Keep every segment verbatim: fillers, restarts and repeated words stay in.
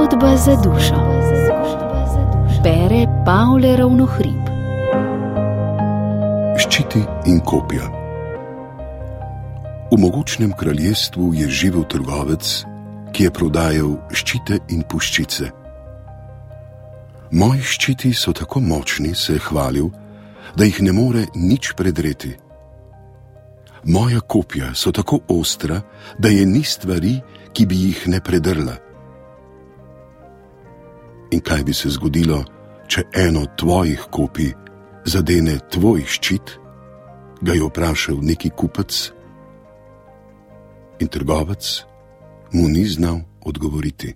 Zgodba za dušo. Bere Pavle Ravnohrib. Ščiti in kopja. V mogočnem kraljestvu je živel trgovec, ki je prodajal ščite in puščice. Moji ščiti so tako močni, se je hvalil, da jih ne more nič predreti. Moja kopja so tako ostra, da je ni stvari, ki bi jih ne predrla. In kaj bi se zgodilo, če eno tvojih kopij zadene tvoj ščit? Ga je vprašal neki kupec. In trgovec mu ni znal odgovoriti.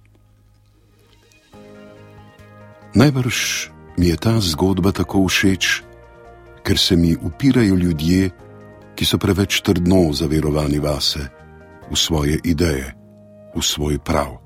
Najbrž mi je ta zgodba tako všeč, ker se mi upirajo ljudje, ki so preveč trdno zaverovani vase, v svoje ideje, v svoj prav.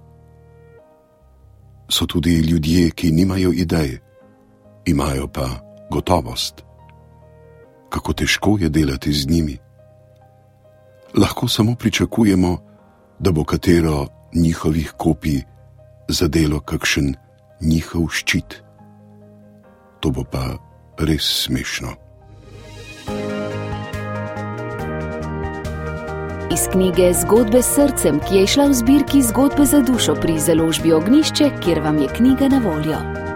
So tudi ljudje, ki nimajo idej, imajo pa gotovost. Kako težko je delati z njimi. Lahko samo pričakujemo, da bo katero njihovih kopij zadelo kakšen njihov ščit. To bo pa res smešno. Iz knjige Zgodbe s srcem, ki je izšla v zbirki Zgodbe za dušo pri založbi Ognjišče, kjer vam je knjiga na voljo.